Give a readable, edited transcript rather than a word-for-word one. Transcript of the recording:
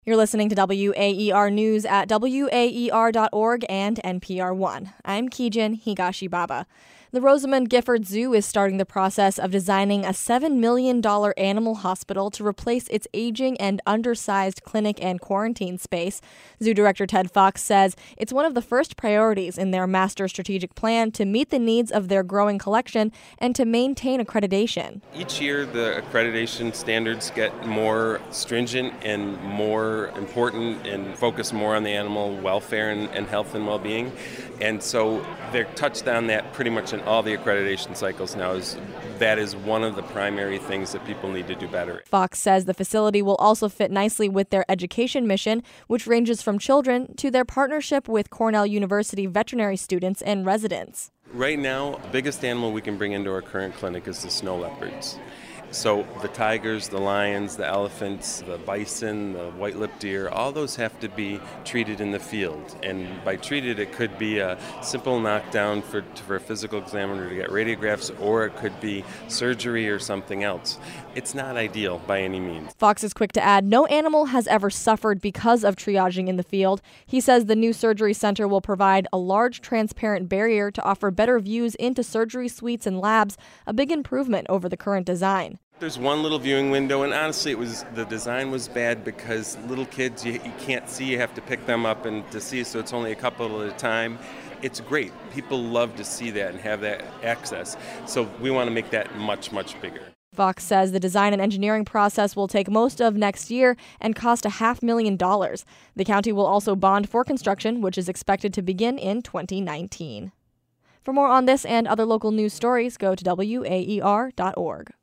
You're listening to WAER News at WAER.org and NPR One. I'm Kijin Higashibaba. The Rosamond Gifford Zoo is starting the process of designing a $7 million animal hospital to replace its aging and undersized clinic and quarantine space. Zoo Director Ted Fox says it's one of the first priorities in their master strategic plan to meet the needs of their growing collection and to maintain accreditation. Each year, the accreditation standards get more stringent and more important and focus more on the animal welfare and health and well-being. And so they're touched on that pretty much in all the accreditation cycles now. That is one of the primary things that people need to do better. Fox says the facility will also fit nicely with their education mission, which ranges from children to their partnership with Cornell University veterinary students and residents. Right now, the biggest animal we can bring into our current clinic is the snow leopards. So the tigers, the lions, the elephants, the bison, the white-lipped deer, all those have to be treated in the field. And by treated, it could be a simple knockdown for a physical examiner to get radiographs, or it could be surgery or something else. It's not ideal by any means. Fox is quick to add, no animal has ever suffered because of triaging in the field. He says the new surgery center will provide a large transparent barrier to offer better views into surgery suites and labs, a big improvement over the current design. There's one little viewing window, and honestly, the design was bad because little kids, you can't see, you have to pick them up and to see, so it's only a couple at a time. It's great. People love to see that and have that access, so we want to make that much, much bigger. Fox says the design and engineering process will take most of next year and cost $500,000. The county will also bond for construction, which is expected to begin in 2019. For more on this and other local news stories, go to WAER.org.